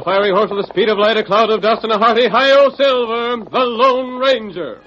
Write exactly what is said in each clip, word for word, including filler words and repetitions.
fiery horse with the speed of light, a cloud of dust, and a hearty hi-yo Silver, the Lone Ranger.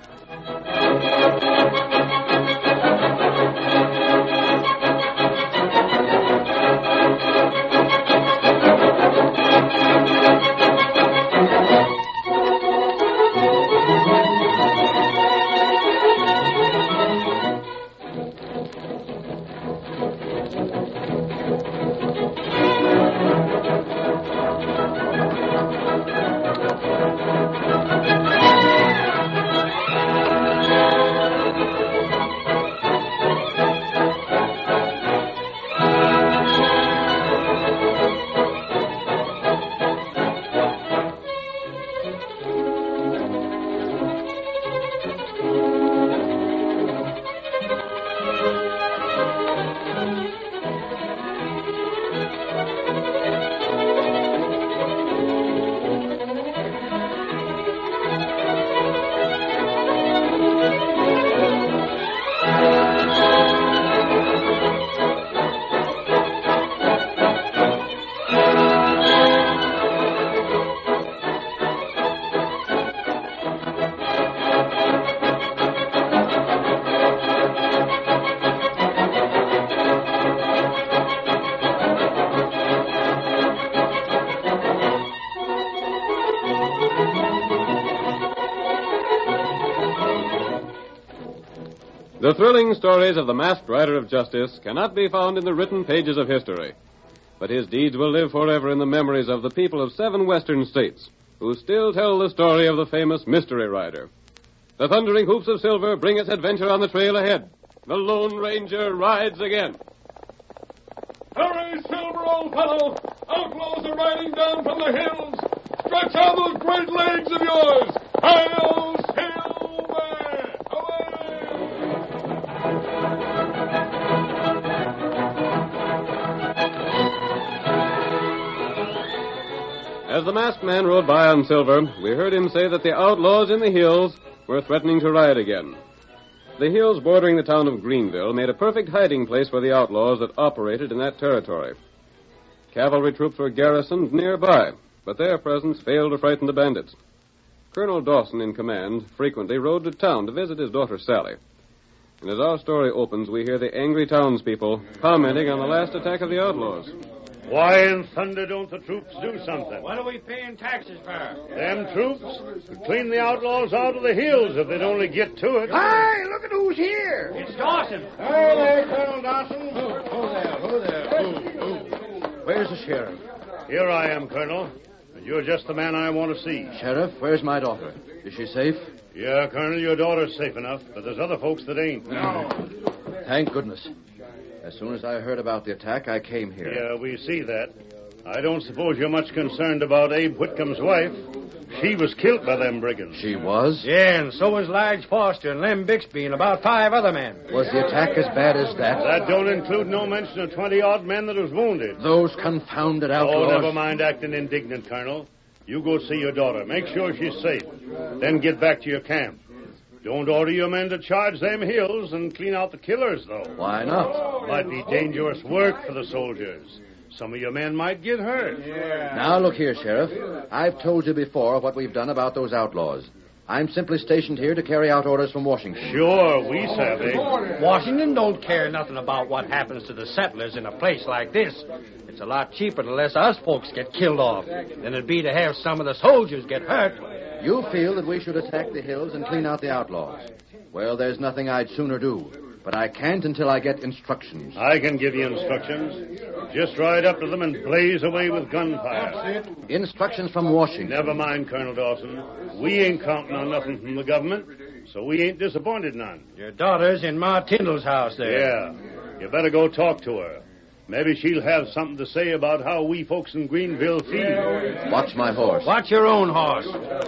The thrilling stories of the masked rider of justice cannot be found in the written pages of history. But his deeds will live forever in the memories of the people of seven western states, who still tell the story of the famous Mystery Rider. The thundering hoofs of silver bring us adventure on the trail ahead. The Lone Ranger rides again. Hurry, Silver, old fellow! Outlaws are riding down from the hills! Stretch out those great legs of yours! Hi-yo, Silver! As the masked man rode by on Silver, we heard him say that the outlaws in the hills were threatening to ride again. The hills bordering the town of Greenville made a perfect hiding place for the outlaws that operated in that territory. Cavalry troops were garrisoned nearby, but their presence failed to frighten the bandits. Colonel Dawson, in command, frequently rode to town to visit his daughter Sally. And as our story opens, we hear the angry townspeople commenting on the last attack of the outlaws. Why in thunder don't the troops do something? What are we paying taxes for? Them troops could clean the outlaws out of the hills if they'd only get to it. Hi, look at who's here. It's Dawson. Hi there, Colonel Dawson. Who, who there? Who there? Who, who? Where's the sheriff? Here I am, Colonel. And you're just the man I want to see. Sheriff, where's my daughter? Is she safe? Yeah, Colonel, your daughter's safe enough, but there's other folks that ain't. No. Thank goodness. As soon as I heard about the attack, I came here. Yeah, we see that. I don't suppose you're much concerned about Abe Whitcomb's wife. She was killed by them brigands. She was? Yeah, and so was Lige Foster and Lem Bixby and about five other men. Was the attack as bad as that? That don't include no mention of twenty-odd men that was wounded. Those confounded outlaws. Oh, never mind acting indignant, Colonel. You go see your daughter. Make sure she's safe. Then get back to your camp. Don't order your men to charge them hills and clean out the killers, though. Why not? Might be dangerous work for the soldiers. Some of your men might get hurt. Yeah. Now, look here, Sheriff. I've told you before what we've done about those outlaws. I'm simply stationed here to carry out orders from Washington. Sure, we savvy. Washington don't care nothing about what happens to the settlers in a place like this. It's a lot cheaper to let us folks get killed off than it'd be to have some of the soldiers get hurt. You feel that we should attack the hills and clean out the outlaws. Well, there's nothing I'd sooner do. But I can't until I get instructions. I can give you instructions. Just ride up to them and blaze away with gunfire. Instructions from Washington. Never mind, Colonel Dawson. We ain't counting on nothing from the government, so we ain't disappointed none. Your daughter's in Ma Tyndall's house there. Yeah. You better go talk to her. Maybe she'll have something to say about how we folks in Greenville feel. Watch my horse. Watch your own horse.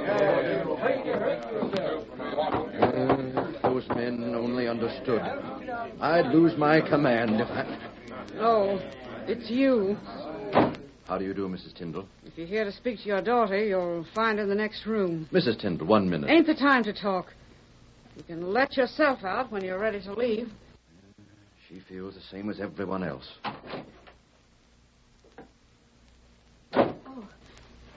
Uh, those men only understood. I'd lose my command if I... Oh, it's you. How do you do, Missus Tyndall? If you're here to speak to your daughter, you'll find her in the next room. Missus Tyndall, one minute. Ain't the time to talk. You can let yourself out when you're ready to leave. She feels the same as everyone else. Oh,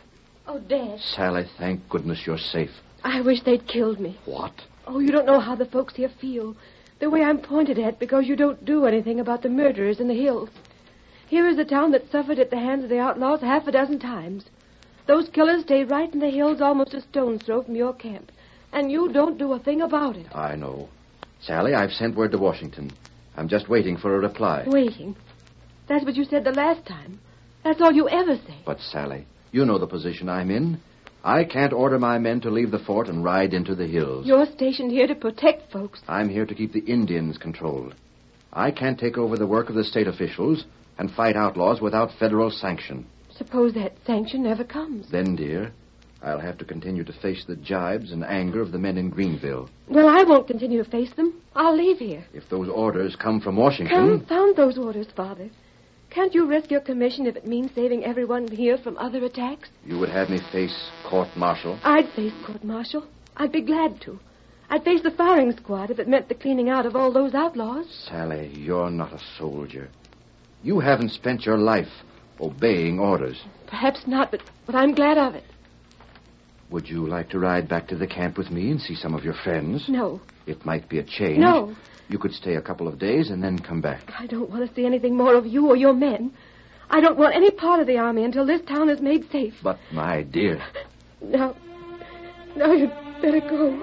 Oh, Dad. Sally, thank goodness you're safe. I wish they'd killed me. What? Oh, you don't know how the folks here feel. The way I'm pointed at because you don't do anything about the murderers in the hills. Here is a town that suffered at the hands of the outlaws half a dozen times. Those killers stayed right in the hills almost a stone's throw from your camp. And you don't do a thing about it. I know. Sally, I've sent word to Washington. I'm just waiting for a reply. Waiting? That's what you said the last time. That's all you ever say. But, Sally, you know the position I'm in. I can't order my men to leave the fort and ride into the hills. You're stationed here to protect folks. I'm here to keep the Indians controlled. I can't take over the work of the state officials and fight outlaws without federal sanction. Suppose that sanction never comes. Then, dear, I'll have to continue to face the jibes and anger of the men in Greenville. Well, I won't continue to face them. I'll leave here. If those orders come from Washington... Confound those orders, Father. Can't you risk your commission if it means saving everyone here from other attacks? You would have me face court-martial? I'd face court-martial. I'd be glad to. I'd face the firing squad if it meant the cleaning out of all those outlaws. Sally, you're not a soldier. You haven't spent your life obeying orders. Perhaps not, but, but I'm glad of it. Would you like to ride back to the camp with me and see some of your friends? No. It might be a change. No. You could stay a couple of days and then come back. I don't want to see anything more of you or your men. I don't want any part of the army until this town is made safe. But, my dear... Now, now you'd better go.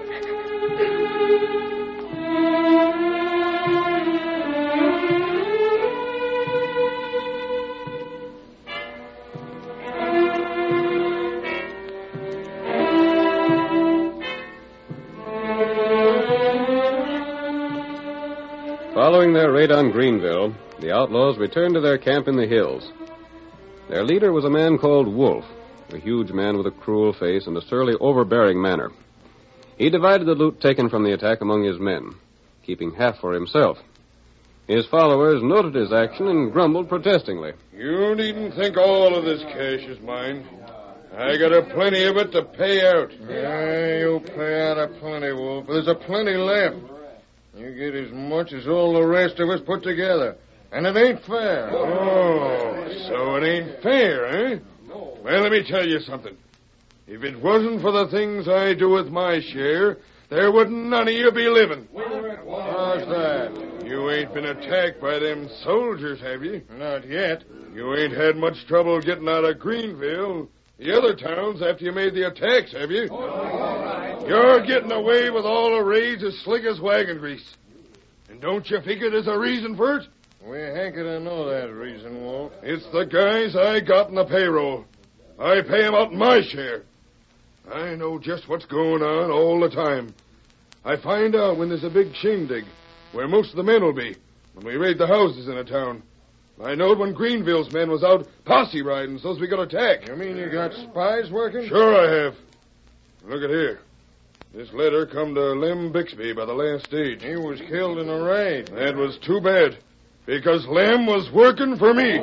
Following their raid on Greenville, the outlaws returned to their camp in the hills. Their leader was a man called Wolf, a huge man with a cruel face and a surly, overbearing manner. He divided the loot taken from the attack among his men, keeping half for himself. His followers noted his action and grumbled protestingly. You needn't think all of this cash is mine. I got a plenty of it to pay out. Yeah, you pay out a plenty, Wolf. There's a plenty left. You get as much as all the rest of us put together. And it ain't fair. Oh, so it ain't fair, eh? Well, let me tell you something. If it wasn't for the things I do with my share, there wouldn't none of you be living. How's that? You ain't been attacked by them soldiers, have you? Not yet. You ain't had much trouble getting out of Greenville, the other towns, after you made the attacks, have you? You're getting away with all the raids as slick as wagon grease. And don't you figure there's a reason for it? We hanker to know that reason, Wolf. It's the guys I got in the payroll. I pay them out my share. I know just what's going on all the time. I find out when there's a big shindig, where most of the men will be, when we raid the houses in a town. I knowed when Greenville's men was out posse riding so's we got attacked. You mean you got spies working? Sure I have. Look at here. This letter come to Lem Bixby by the last stage. He was killed in a raid. That was too bad, because Lem was working for me.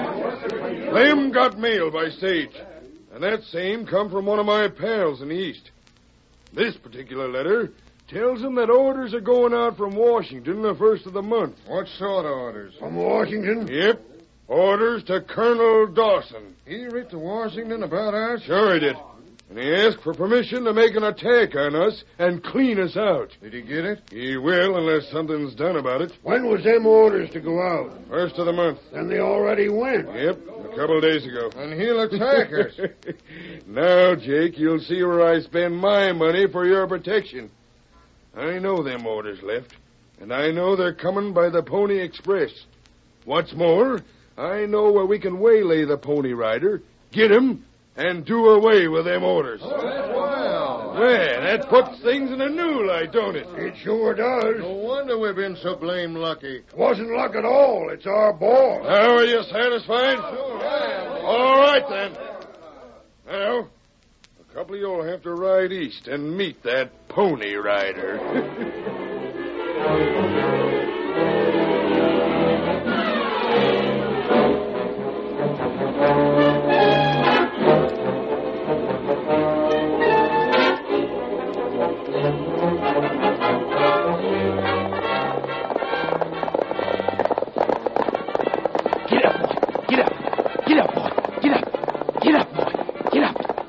Lem got mail by stage, and that same come from one of my pals in the East. This particular letter tells him that orders are going out from Washington the first of the month. What sort of orders? From Washington? Yep. Orders to Colonel Dawson. He writ to Washington about us? Sure he did. And he asked for permission to make an attack on us and clean us out. Did he get it? He will, unless something's done about it. When was them orders to go out? First of the month. Then they already went. Yep, a couple of days ago. And he'll attack us. Now, Jake, you'll see where I spend my money for your protection. I know them orders left, and I know they're coming by the Pony Express. What's more, I know where we can waylay the Pony Rider, get him, and do away with them orders. Oh, well. Well, that puts things in a new light, don't it? It sure does. No wonder we've been so blame lucky. It wasn't luck at all. It's our boss. Now, are you satisfied? Sure am. All right, then. Now, a couple of you'll have to ride east and meet that Pony Rider. Get up, boy. Get up. Get up, boy. Get up. Get up, boy. Get up.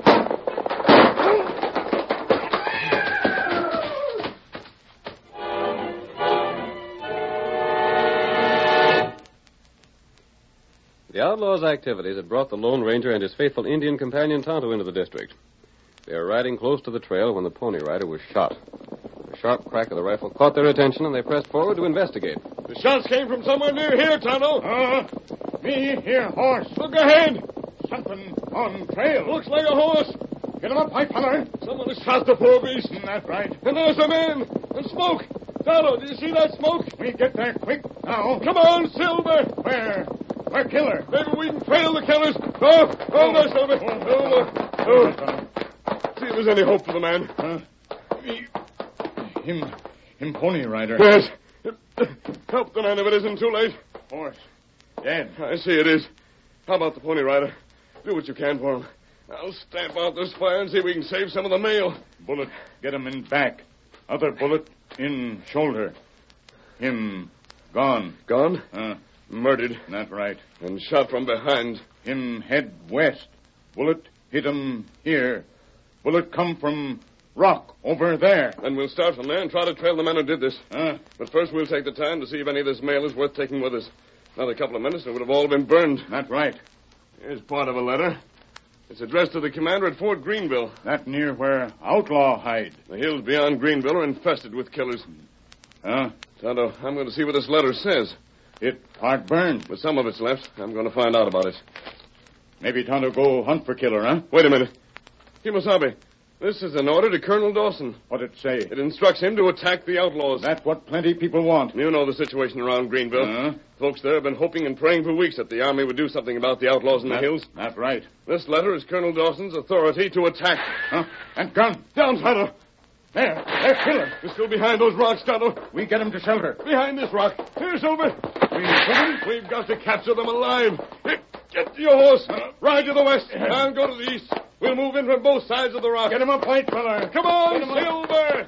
The outlaws' activities had brought the Lone Ranger and his faithful Indian companion Tonto into the district. They were riding close to the trail when the Pony Rider was shot. The sharp crack of the rifle caught their attention, and they pressed forward to investigate. The shots came from somewhere near here, Tonto. Uh, me here, horse. Look ahead. Something on trail. Looks like a horse. Get him up, white feller. Someone has shot the poor beast. That's right. And there's a man. And smoke. Tonto, do you see that smoke? We get there quick now. Come on, Silver. Where? Where killer? Maybe we can trail the killers. Oh, oh, there, Silver. Oh, oh, oh. See if there's any hope for the man. Huh? Him, him Pony Rider. Yes. Help the man if it isn't too late. Horse. Dead. I see it is. How about the Pony Rider? Do what you can for him. I'll stamp out this fire and see if we can save some of the mail. Bullet, get him in back. Other bullet in shoulder. Him gone. Gone? Uh, Murdered. That's right. And shot from behind. Him head west. Bullet hit him here. Bullet come from rock over there. Then we'll start from there and try to trail the man who did this. Uh, But first we'll take the time to see if any of this mail is worth taking with us. Another couple of minutes, it would have all been burned. That's right. Here's part of a letter. It's addressed to the commander at Fort Greenville. That near where outlaw hide. The hills beyond Greenville are infested with killers. Huh? Tonto, I'm going to see what this letter says. It part burned. But some of it's left. I'm going to find out about it. Maybe Tonto go hunt for killer, huh? Wait a minute. Kimosabe, this is an order to Colonel Dawson. What'd it say? It instructs him to attack the outlaws. That's what plenty people want. You know the situation around Greenville. Uh-huh. Folks there have been hoping and praying for weeks that the army would do something about the outlaws in the That- hills. That's right. This letter is Colonel Dawson's authority to attack. Huh? And gun. Down, Tonto. There. They're killers. They're still behind those rocks, Tonto. We get them to shelter. Behind this rock. Here, Silver. We them? We've got to capture them alive. Get, get to your horse. Ride to the west. I'll go to the east. We'll move in from both sides of the rock. Get him up, white fella. Come on, Get 'em up. Silver.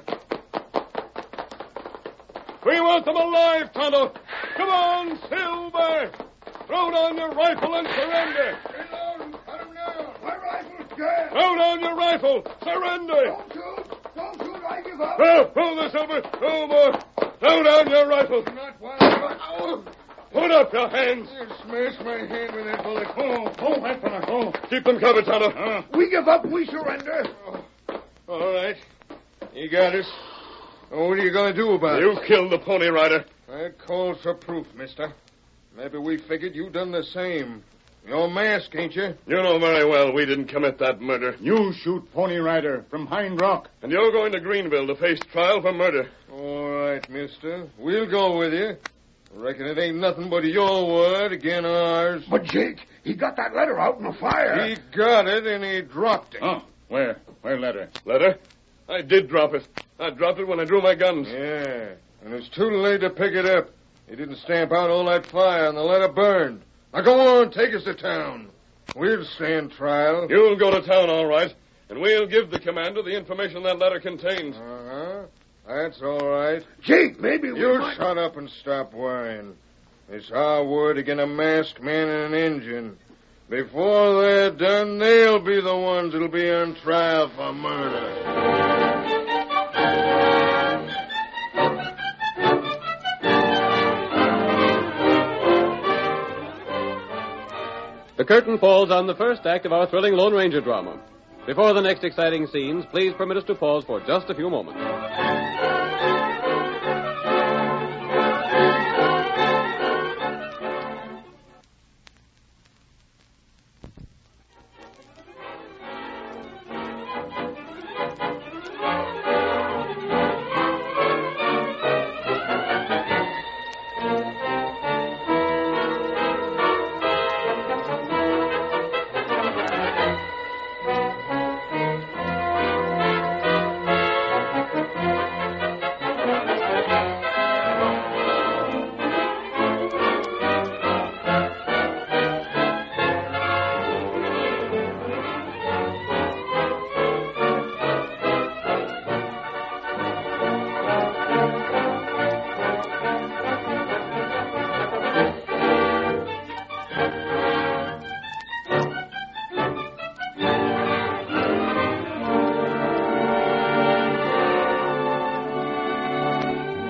We want them alive, Tonto. Come on, Silver. Throw down your rifle and surrender. Reload and cut him down. My rifle's dead. Throw down your rifle. Surrender. Don't shoot. Don't shoot. I give up. Oh, oh, there, Silver. Oh, more. Throw down your rifle. Not while I'm... Put up your hands. You smashed my hand with that bullet. Oh, oh, white fella. Oh. Keep them covered, Tonto. Uh, We give up. We surrender. all right. You got us. Oh, what are you going to do about You it? killed the Pony Rider. That calls for proof, mister. Maybe we figured you done the same. You're masked, ain't you? You know very well we didn't commit that murder. You shoot Pony Rider from Hind Rock. And you're going to Greenville to face trial for murder. All right, mister. We'll go with you. Reckon it ain't nothing but your word again ours. But Jake, he got that letter out in the fire. He got it and he dropped it. Oh, where? Where letter? Letter? I did drop it. I dropped it when I drew my guns. Yeah, and it's too late to pick it up. He didn't stamp out all that fire and the letter burned. Now go on, take us to town. We'll stand trial. You'll go to town, all right, and we'll give the commander the information that letter contains. Uh-huh. That's all right. Jake, maybe we You might... shut up and stop worrying. It's our word against a masked man and an Indian. Before they're done, they'll be the ones that'll be on trial for murder. The curtain falls on the first act of our thrilling Lone Ranger drama. Before the next exciting scenes, please permit us to pause for just a few moments.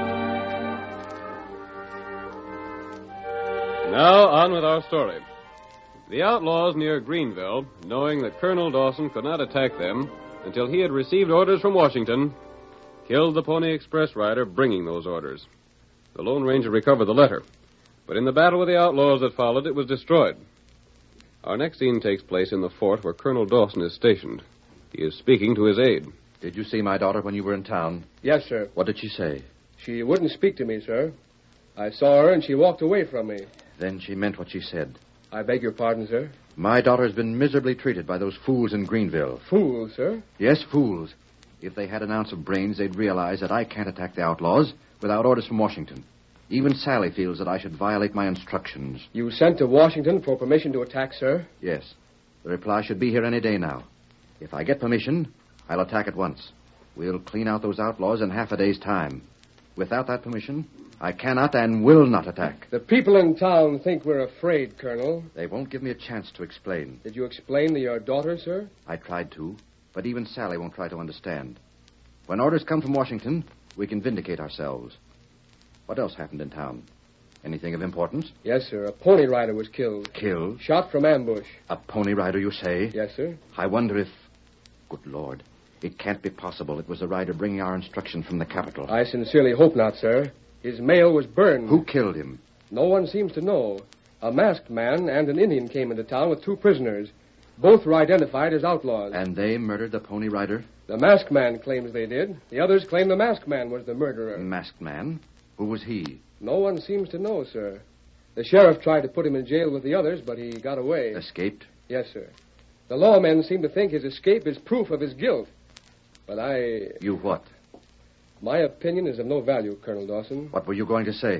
Now, on with our story. The outlaws near Greenville, knowing that Colonel Dawson could not attack them until he had received orders from Washington, killed the Pony Express rider bringing those orders. The Lone Ranger recovered the letter, but in the battle with the outlaws that followed, it was destroyed. Our next scene takes place in the fort where Colonel Dawson is stationed. He is speaking to his aide. Did you see my daughter when you were in town? Yes, sir. What did she say? She wouldn't speak to me, sir. I saw her and she walked away from me. Then she meant what she said. I beg your pardon, sir. My daughter's been miserably treated by those fools in Greenville. Fools, sir? Yes, fools. If they had an ounce of brains, they'd realize that I can't attack the outlaws without orders from Washington. Even Sally feels that I should violate my instructions. You sent to Washington for permission to attack, sir? Yes. The reply should be here any day now. If I get permission, I'll attack at once. We'll clean out those outlaws in half a day's time. Without that permission, I cannot and will not attack. The people in town think we're afraid, Colonel. They won't give me a chance to explain. Did you explain to your daughter, sir? I tried to, but even Sally won't try to understand. When orders come from Washington, we can vindicate ourselves. What else happened in town? Anything of importance? Yes, sir. A pony rider was killed. Killed? Shot from ambush. A pony rider, you say? Yes, sir. I wonder if... Good Lord. It can't be possible it was the rider bringing our instruction from the capital. I sincerely hope not, sir. His mail was burned. Who killed him? No one seems to know. A masked man and an Indian came into town with two prisoners. Both were identified as outlaws. And they murdered the pony rider? The masked man claims they did. The others claim the masked man was the murderer. Masked man? Who was he? No one seems to know, sir. The sheriff tried to put him in jail with the others, but he got away. Escaped? Yes, sir. The lawmen seem to think his escape is proof of his guilt. But I... You what? My opinion is of no value, Colonel Dawson. What were you going to say?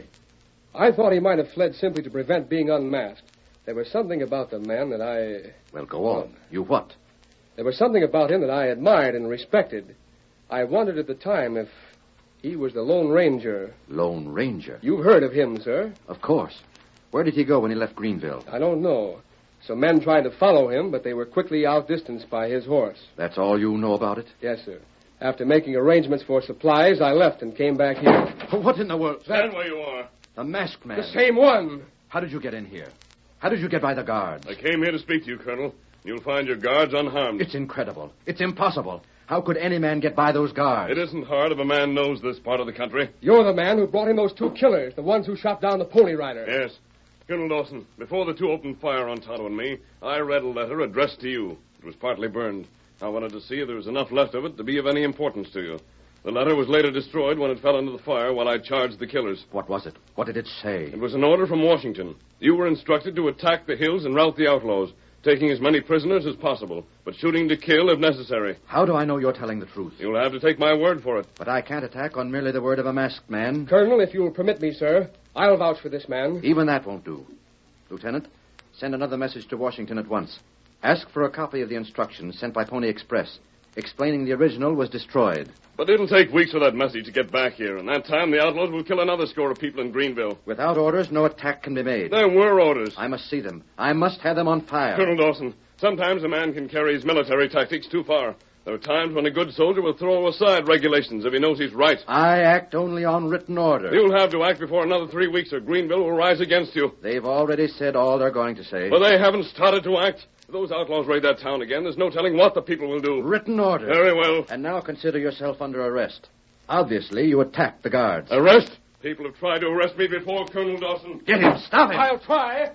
I thought he might have fled simply to prevent being unmasked. There was something about the man that I... Well, go on. You what? There was something about him that I admired and respected. I wondered at the time if he was the Lone Ranger. Lone Ranger? You've heard of him, sir. Of course. Where did he go when he left Greenville? I don't know. Some men tried to follow him, but they were quickly outdistanced by his horse. That's all you know about it? Yes, sir. After making arrangements for supplies, I left and came back here. What in the world? Stand where you are. The masked man. The same one. How did you get in here? How did you get by the guards? I came here to speak to you, Colonel. You'll find your guards unharmed. It's incredible. It's impossible. How could any man get by those guards? It isn't hard if a man knows this part of the country. You're the man who brought in those two killers, the ones who shot down the pony rider. Yes. Colonel Dawson, before the two opened fire on Tonto and me, I read a letter addressed to you. It was partly burned. I wanted to see if there was enough left of it to be of any importance to you. The letter was later destroyed when it fell into the fire while I charged the killers. What was it? What did it say? It was an order from Washington. You were instructed to attack the hills and rout the outlaws, taking as many prisoners as possible, but shooting to kill if necessary. How do I know you're telling the truth? You'll have to take my word for it. But I can't attack on merely the word of a masked man. Colonel, if you'll permit me, sir, I'll vouch for this man. Even that won't do. Lieutenant, send another message to Washington at once. Ask for a copy of the instructions sent by Pony Express, explaining the original was destroyed. But it'll take weeks for that message to get back here, and that time the outlaws will kill another score of people in Greenville. Without orders, no attack can be made. There were orders. I must see them. I must have them on fire. Colonel Dawson, sometimes a man can carry his military tactics too far. There are times when a good soldier will throw aside regulations if he knows he's right. I act only on written order. You'll have to act before another three weeks or Greenville will rise against you. They've already said all they're going to say. But they haven't started to act. If those outlaws raid that town again, there's no telling what the people will do. Written order. Very well. And now consider yourself under arrest. Obviously, you attacked the guards. Arrest? People have tried to arrest me before, Colonel Dawson. Get him. Stop him. I'll try.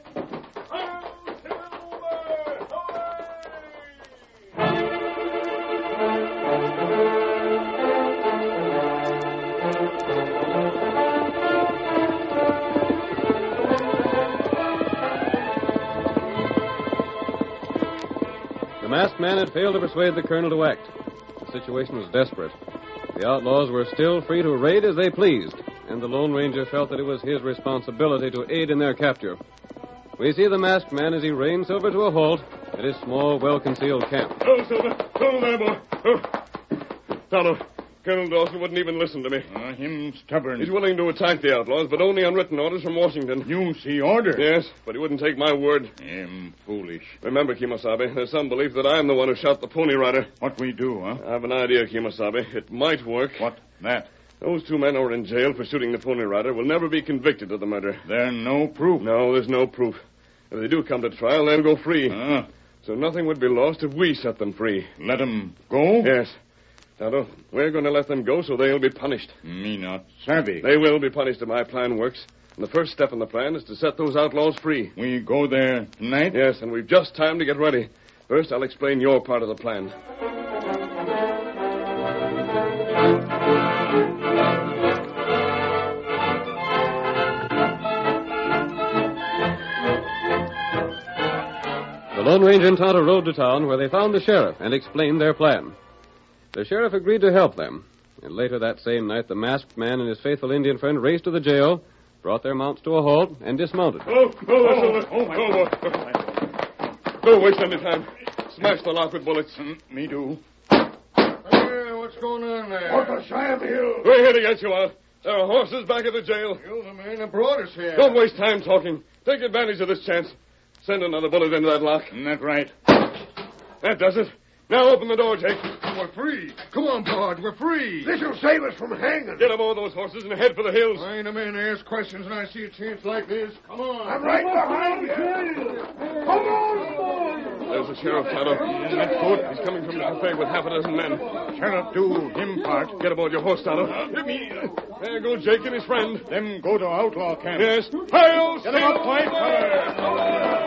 The masked man had failed to persuade the colonel to act. The situation was desperate. The outlaws were still free to raid as they pleased, and the Lone Ranger felt that it was his responsibility to aid in their capture. We see the masked man as he reins Silver to a halt at his small, well-concealed camp. Oh, Silver. Oh, there, boy. Oh. Tonto, Colonel Dawson wouldn't even listen to me. Uh, him stubborn. He's willing to attack the outlaws, but only on written orders from Washington. You see order? Yes, but he wouldn't take my word. Him foolish. Remember, Kemosabe, there's some belief that I'm the one who shot the pony rider. What we do, huh? I have an idea, Kemosabe. It might work. What? That? Those two men who are in jail for shooting the pony rider will never be convicted of the murder. There's no proof. No, there's no proof. If they do come to trial, they'll go free. Ah. So nothing would be lost if we set them free. Let them go? Yes. Tonto, we're going to let them go so they'll be punished. Me not savvy. They will be punished if my plan works. And the first step in the plan is to set those outlaws free. We go there tonight? Yes, and we've just time to get ready. First, I'll explain your part of the plan. The Lone Ranger and Tonto rode to town where they found the sheriff and explained their plan. The sheriff agreed to help them, and later that same night the masked man and his faithful Indian friend raced to the jail, brought their mounts to a halt, and dismounted. Oh, oh, oh, oh, oh, oh. Don't waste any time. Smash the lock with bullets. Mm, me do. Hey, what's going on there? What the Sam Hill? We're here to get you out. There are horses back at the jail. You're the man that brought us here. Don't waste time talking. Take advantage of this chance. Send another bullet into that lock. Isn't that right? That does it. Now open the door, Jake. We're free. Come on, Bard. We're free. This'll save us from hanging. Get aboard those horses and head for the hills. I ain't a man to ask questions when I see a chance like this. Come on. I'm right behind you. Come on, boy. There's the sheriff, Tonto. That's good. He's coming from the cafe with half a dozen men. Sheriff, do him part. Get aboard your horse, Tonto. Give me. There goes Jake and his friend. Them go to outlaw camp. Yes. Hi-yo, Get him up, white feller.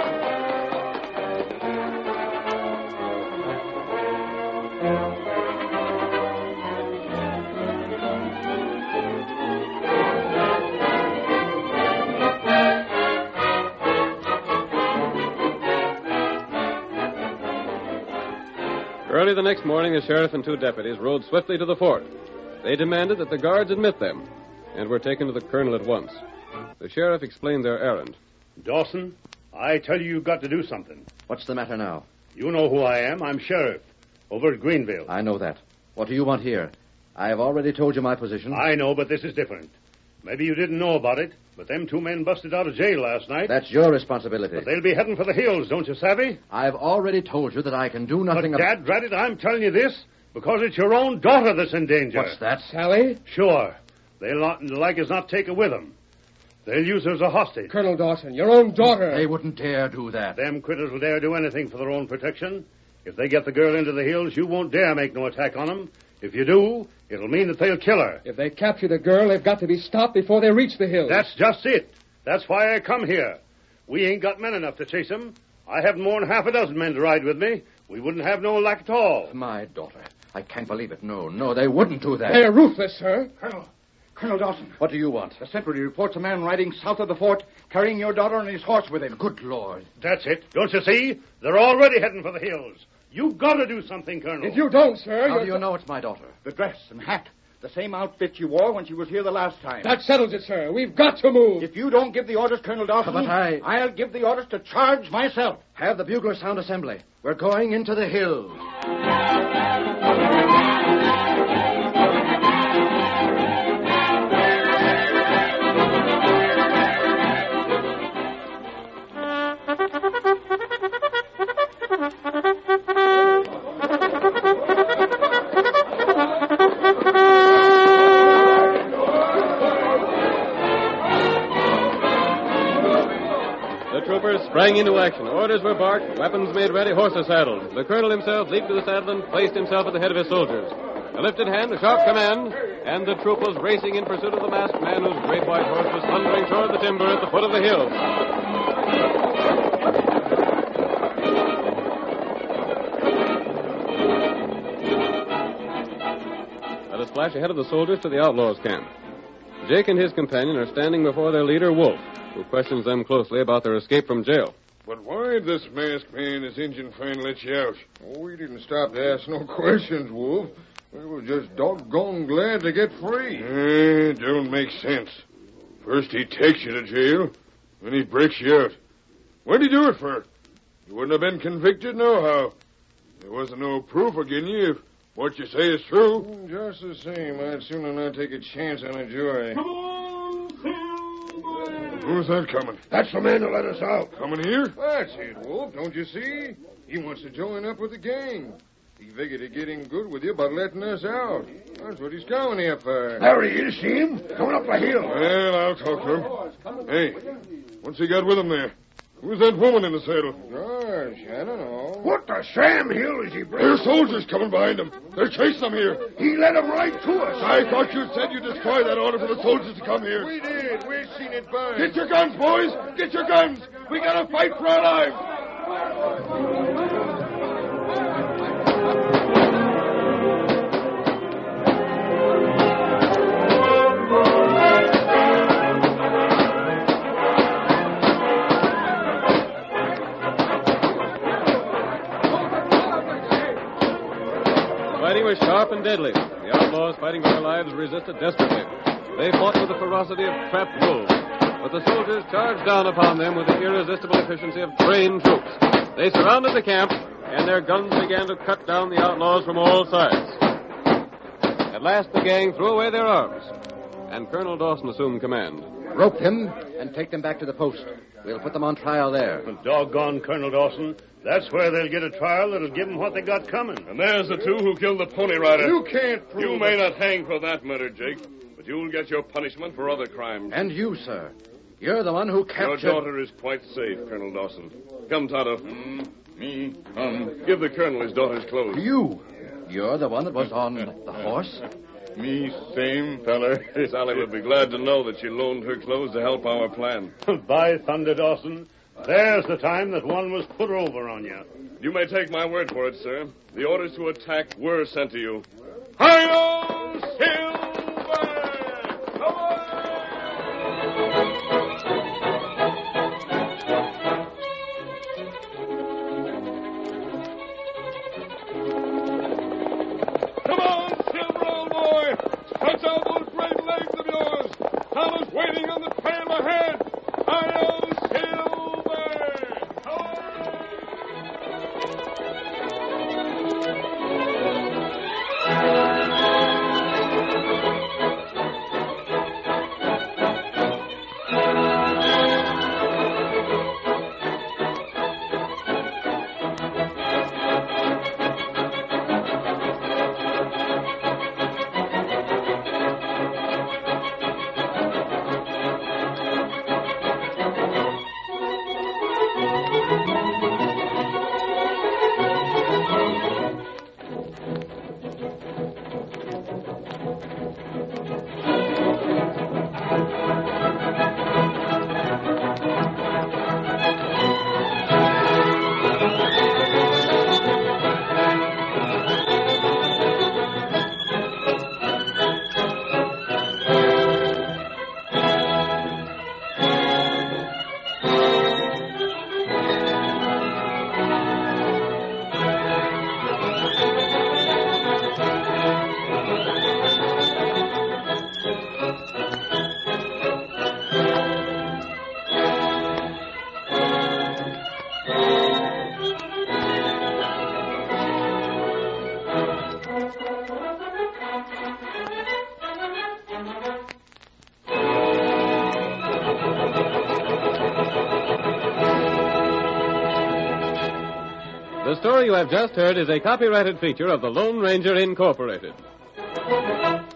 Early the next morning, the sheriff and two deputies rode swiftly to the fort. They demanded that the guards admit them, and were taken to the colonel at once. The sheriff explained their errand. Dawson, I tell you you've got to do something. What's the matter now? You know who I am. I'm sheriff over at Greenville. I know that. What do you want here? I have already told you my position. I know, but this is different. Maybe you didn't know about it, but them two men busted out of jail last night. That's your responsibility. But they'll be heading for the hills, don't you, savvy? I've already told you that I can do nothing But, about... Dad, drat it, I'm telling you this because it's your own daughter that's in danger. What's that? Sally? Sure. They'll not, like as not take her with them. They'll use her as a hostage. Colonel Dawson, your own daughter. They wouldn't dare do that. Them critters will dare do anything for their own protection. If they get the girl into the hills, you won't dare make no attack on them. If you do, it'll mean that they'll kill her. If they capture the girl, they've got to be stopped before they reach the hills. That's just it. That's why I come here. We ain't got men enough to chase them. I haven't more than half a dozen men to ride with me. We wouldn't have no luck at all. My daughter. I can't believe it. No, no, they wouldn't do that. They're ruthless, sir. Colonel. Colonel Dawson. What do you want? The sentry reports a man riding south of the fort, carrying your daughter and his horse with him. Good Lord. That's it. Don't you see? They're already heading for the hills. You've got to do something, Colonel. If you don't, sir... How do you know it's my daughter? The dress and hat. The same outfit she wore when she was here the last time. That settles it, sir. We've got to move. If you don't give the orders, Colonel Dawson... But I... I'll give the orders to charge myself. Have the bugler sound assembly. We're going into the hills. Sprang into action. Orders were barked, weapons made ready, horses saddled. The colonel himself leaped to the saddle and placed himself at the head of his soldiers. A lifted hand, a sharp command, and the troop was racing in pursuit of the masked man whose great white horse was thundering toward the timber at the foot of the hill. Let us flash ahead of the soldiers to the outlaws' camp. Jake and his companion are standing before their leader, Wolf, who questions them closely about their escape from jail. But why'd this masked man and his Indian friend let you out? Oh, we didn't stop to ask no questions, Wolf. We were just doggone glad to get free. Eh, it don't make sense. First he takes you to jail, then he breaks you out. What'd he do it for? You wouldn't have been convicted nohow. There wasn't no proof against you if what you say is true. Mm, Just the same, I'd sooner not take a chance on a jury. Come on, Who's that coming? That's the man that let us out. Coming here? That's it, Wolf. Don't you see? He wants to join up with the gang. He figured to get in good with you by letting us out. That's what he's coming here for. There he is, see him? Coming up the hill. Well, I'll talk to him. Hey, what's he got with him there? Who's that woman in the saddle? Gosh, I don't know. What the Sam Hill is he bringing? There's soldiers coming behind him. They're chasing them here. He led them right to us. I thought you said you destroyed that order for the soldiers to come here. We did. We've seen it burn. Get your guns, boys. Get your guns. We gotta fight for our lives. Was sharp and deadly. The outlaws fighting for their lives resisted desperately. They fought with the ferocity of trapped wolves, but the soldiers charged down upon them with the irresistible efficiency of trained troops. They surrounded the camp, and their guns began to cut down the outlaws from all sides. At last, the gang threw away their arms, and Colonel Dawson assumed command. Rope them and take them back to the post. We'll put them on trial there. Doggone Colonel Dawson. That's where they'll get a trial that'll give them what they got coming. And there's the two who killed the Pony Rider. You can't prove You may it. not hang for that murder, Jake, but you'll get your punishment for other crimes. And you, sir. You're the one who captured... Your daughter is quite safe, Colonel Dawson. Come, Tonto. Mm, me, um, Give the colonel his daughter's clothes. You. You're the one that was on the horse? me same feller. Sally would be glad to know that she loaned her clothes to help our plan. By thunder, Dawson, there's the time that one was put over on you. You may take my word for it, sir. The orders to attack were sent to you. Hi-yo, Silver! Come on! Come on, Silver, old boy! Stretch out those great legs of yours! Thomas waiting on the trail ahead! Hi-yo, Silver! Come on! The story you have just heard is a copyrighted feature of the Lone Ranger Incorporated.